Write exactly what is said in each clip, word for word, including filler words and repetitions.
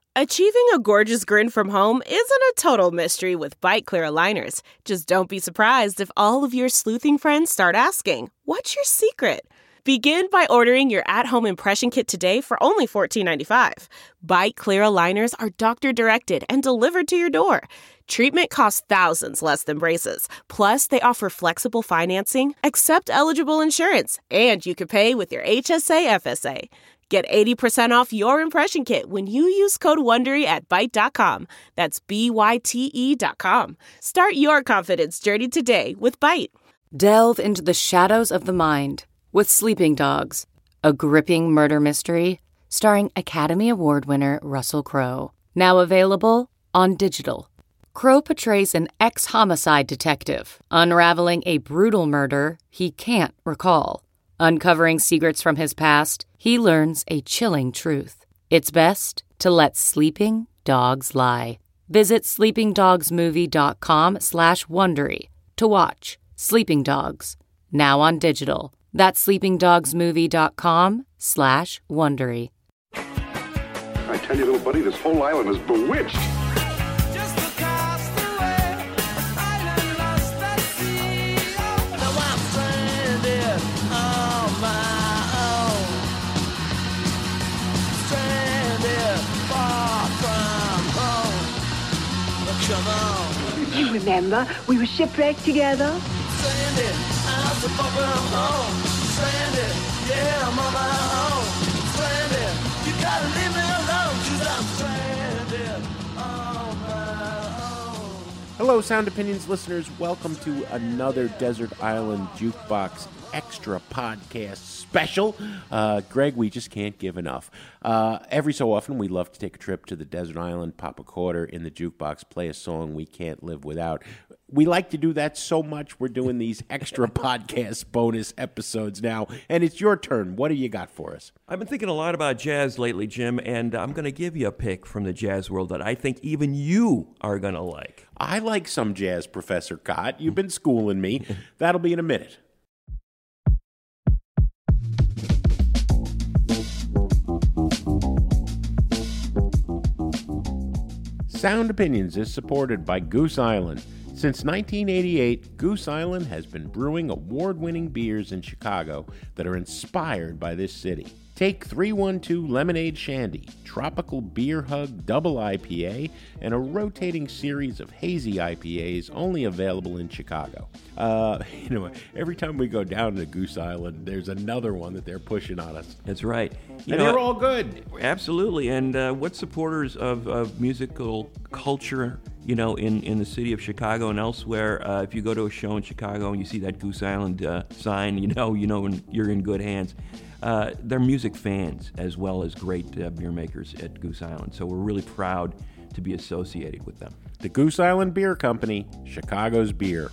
Achieving a gorgeous grin from home isn't a total mystery with Byte Clear aligners. Just don't be surprised if all of your sleuthing friends start asking, "What's your secret?" Begin by ordering your at-home impression kit today for only fourteen ninety-five. Byte Clear aligners are doctor-directed and delivered to your door. Treatment costs thousands less than braces. Plus, they offer flexible financing, accept eligible insurance, and you can pay with your H S A F S A. Get eighty percent off your impression kit when you use code WONDERY at byte dot com. That's B Y T E dot com. Start your confidence journey today with Byte. Delve into the shadows of the mind with Sleeping Dogs, a gripping murder mystery starring Academy Award winner Russell Crowe. Now available on digital. Crowe portrays an ex-homicide detective unraveling a brutal murder he can't recall. Uncovering secrets from his past, he learns a chilling truth. It's best to let sleeping dogs lie. Visit sleepingdogsmovie.com slash Wondery to watch Sleeping Dogs, now on digital. That's sleepingdogsmovie.com slash Wondery. I tell you, little buddy, this whole island is bewitched. You remember, we were shipwrecked together. Stranded, I'm so far from home. Stranded, yeah, I'm on my own. Stranded, you gotta leave me alone, 'cause I'm stranded on my own. Hello, Sound Opinions listeners. Welcome to another Desert Island Jukebox Extra Podcast special. Uh, Greg, we just can't give enough. Uh, every so often, we love to take a trip to the desert island, pop a quarter in the jukebox, play a song we can't live without. We like to do that so much, we're doing these extra podcast bonus episodes now, and it's your turn. What do you got for us? I've been thinking a lot about jazz lately, Jim, and I'm going to give you a pick from the jazz world that I think even you are going to like. I like some jazz, Professor Cott. You've been schooling me. That'll be in a minute. Sound Opinions is supported by Goose Island. Since nineteen eighty-eight, Goose Island has been brewing award-winning beers in Chicago that are inspired by this city. Take three one two Lemonade Shandy, Tropical Beer Hug Double I P A, and a rotating series of hazy I P As only available in Chicago. Uh, you know, every time we go down to Goose Island, there's another one that they're pushing on us. That's right. You and know, they're all good. Absolutely. And uh, what supporters of, of musical culture, you know, in, in the city of Chicago and elsewhere, uh, if you go to a show in Chicago and you see that Goose Island uh, sign, you know, you know you're in good hands. Uh, they're music fans as well as great uh, beer makers at Goose Island. So we're really proud to be associated with them. The Goose Island Beer Company, Chicago's beer.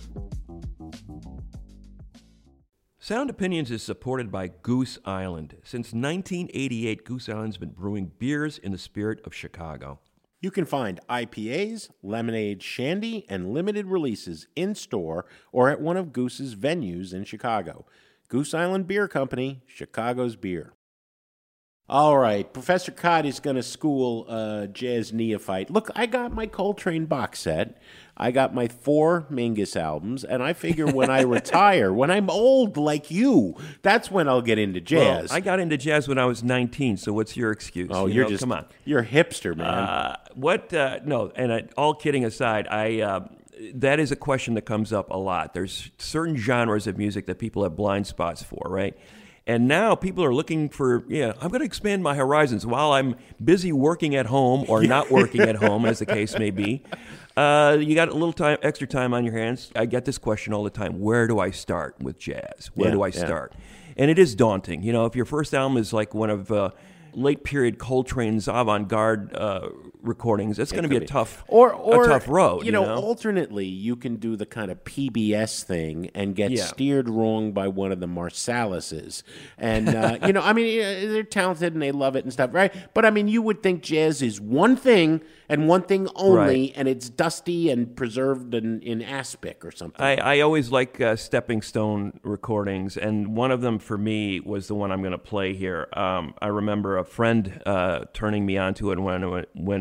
Sound Opinions is supported by Goose Island. Since nineteen eighty-eight, Goose Island's been brewing beers in the spirit of Chicago. You can find I P As, lemonade, shandy, and limited releases in-store or at one of Goose's venues in Chicago. Goose Island Beer Company, Chicago's beer. All right, Professor Cott is going to school a jazz neophyte. Look, I got my Coltrane box set. I got my four Mingus albums, and I figure when I retire, when I'm old like you, that's when I'll get into jazz. Well, I got into jazz when I was nineteen, so what's your excuse? Oh, you you're know, just, come on. You're a hipster, man. Uh, what, uh, no, and uh, all kidding aside, I... Uh, that is a question that comes up a lot. There's certain genres of music that people have blind spots for, right? And now people are looking for, yeah, I'm going to expand my horizons while I'm busy working at home or not working at home, as the case may be. Uh, you got a little time, extra time on your hands. I get this question all the time. Where do I start with jazz? Where yeah, do I yeah. start? And it is daunting. You know, if your first album is like one of uh, late period Coltrane's avant-garde uh, recordings, it's going to be a tough, or, or, a tough road. You you know, know, alternately, you can do the kind of P B S thing and get Yeah. steered wrong by one of the Marsalises. And, uh, you know, I mean, uh, they're talented and they love it and stuff, right? But, I mean, you would think jazz is one thing and one thing only, Right. and it's dusty and preserved in, in aspic or something. I, I always like uh, Stepping Stone recordings, and one of them for me was the one I'm going to play here. Um, I remember a friend uh, turning me onto it when, when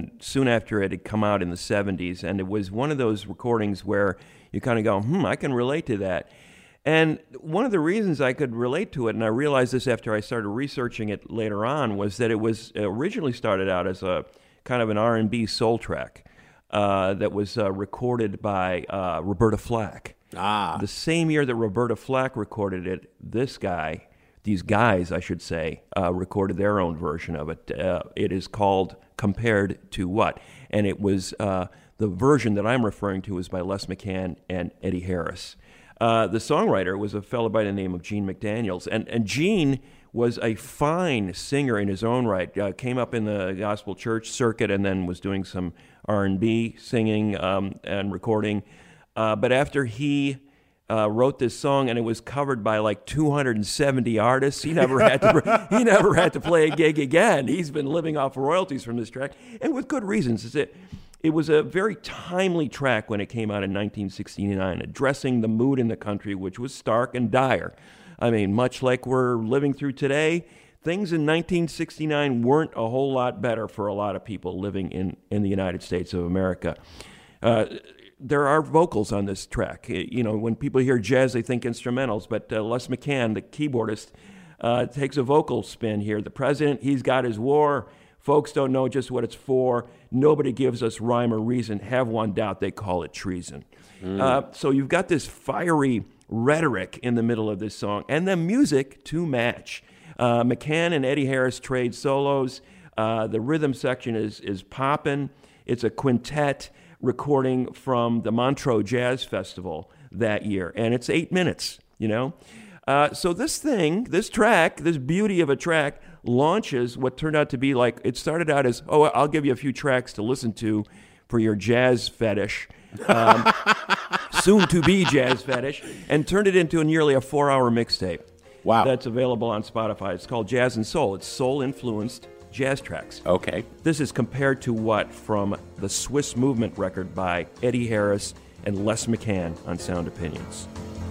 and soon after it had come out in the seventies, and it was one of those recordings where you kind of go, hmm, I can relate to that. And one of the reasons I could relate to it, and I realized this after I started researching it later on, was that it was originally started out as a kind of an R and B soul track uh, that was uh, recorded by uh, Roberta Flack. Ah. The same year that Roberta Flack recorded it, this guy, these guys, I should say, uh, recorded their own version of it. Uh, it is called Compared to What? And it was, uh, the version that I'm referring to is by Les McCann and Eddie Harris. Uh, the songwriter was a fellow by the name of Gene McDaniels. And, and Gene was a fine singer in his own right, uh, came up in the gospel church circuit and then was doing some R and B singing um, and recording. Uh, but after he uh, wrote this song and it was covered by like two hundred seventy artists, he never had to he never had to play a gig again. He's been living off royalties from this track, and with good reasons. Is it? It was a very timely track when it came out in nineteen sixty-nine, addressing the mood in the country, which was stark and dire. I mean, much like we're living through today, things in nineteen sixty-nine weren't a whole lot better for a lot of people living in, in the United States of America. Uh, there are vocals on this track. You know, when people hear jazz, they think instrumentals, but uh, Les McCann, the keyboardist, uh, takes a vocal spin here. The president, he's got his war. Folks don't know just what it's for. Nobody gives us rhyme or reason. Have one doubt, they call it treason. Mm. Uh, so you've got this fiery rhetoric in the middle of this song, and the music to match. Uh, McCann and Eddie Harris trade solos. Uh, the rhythm section is is popping. It's a quintet recording from the Montreux Jazz Festival that year, and it's eight minutes, you know? Uh, so this thing, this track, this beauty of a track, launches what turned out to be like, it started out as, oh, I'll give you a few tracks to listen to for your jazz fetish, um, soon-to-be jazz fetish, and turned it into a nearly a four-hour mixtape. Wow. That's available on Spotify. It's called Jazz and Soul. It's soul-influenced jazz tracks. Okay. This is Compared to What from the Swiss Movement record by Eddie Harris and Les McCann on Sound Opinions.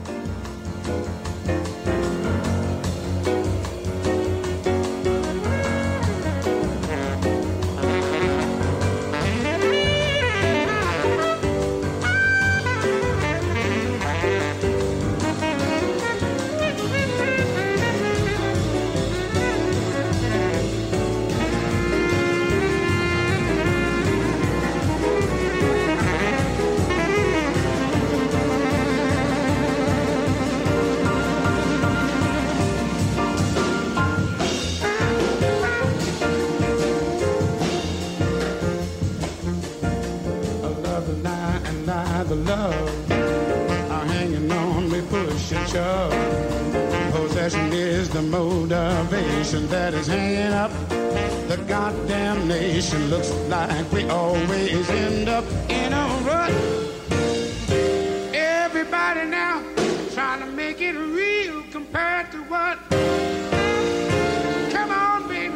That is hanging up the goddamn nation. Looks like we always end up in a rut. Everybody now trying to make it real compared to what? Come on, baby.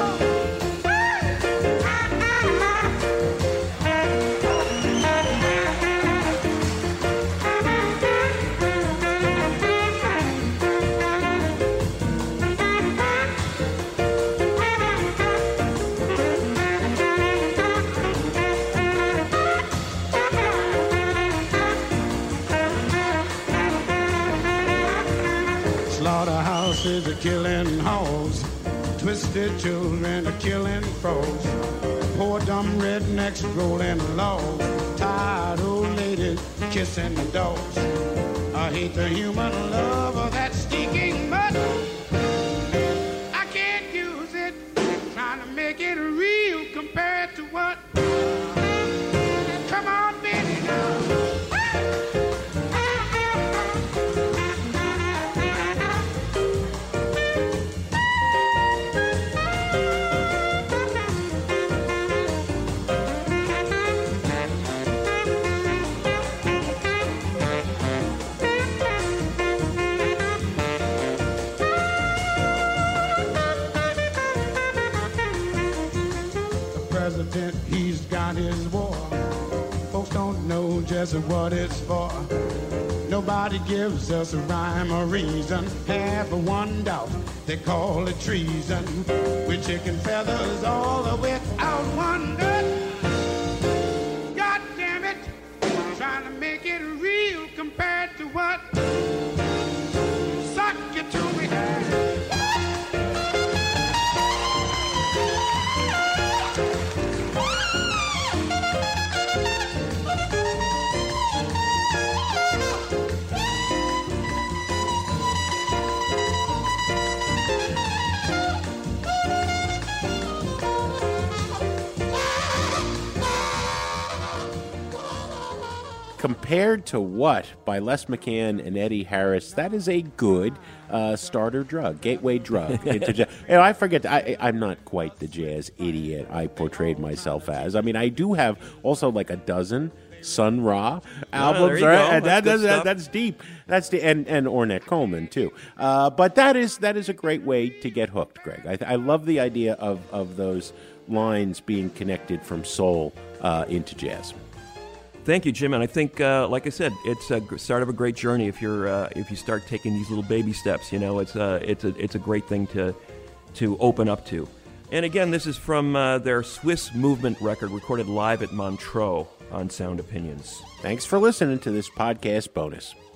Slaughterhouses are killing hogs, twisted children are killing frogs, poor dumb rednecks rolling logs, tired old ladies kissing dogs. I hate the human love of that stinking mud. I can't use it, trying to make it real compared to what? Come on, baby, now. He's got his war. Folks don't know just what it's for. Nobody gives us a rhyme or reason. Have a one doubt, they call it treason. With chicken feathers all without one good. compared to What by Les McCann and Eddie Harris, that is a good uh, starter drug, gateway drug. into jazz. You know, I forget, I, I'm not quite the jazz idiot I portrayed myself as. I mean, I do have also like a dozen Sun Ra albums, oh, right? And that's, that, that's, that's deep. That's the and, and Ornette Coleman too. Uh, but that is that is a great way to get hooked, Greg. I, I love the idea of, of those lines being connected from soul uh, into jazz. Thank you, Jim. And I think, uh, like I said, it's a g- start of a great journey. If you're uh, if you start taking these little baby steps, you know, it's a it's a it's a great thing to to open up to. And again, this is from uh, their Swiss Movement record, recorded live at Montreux on Sound Opinions. Thanks for listening to this podcast bonus.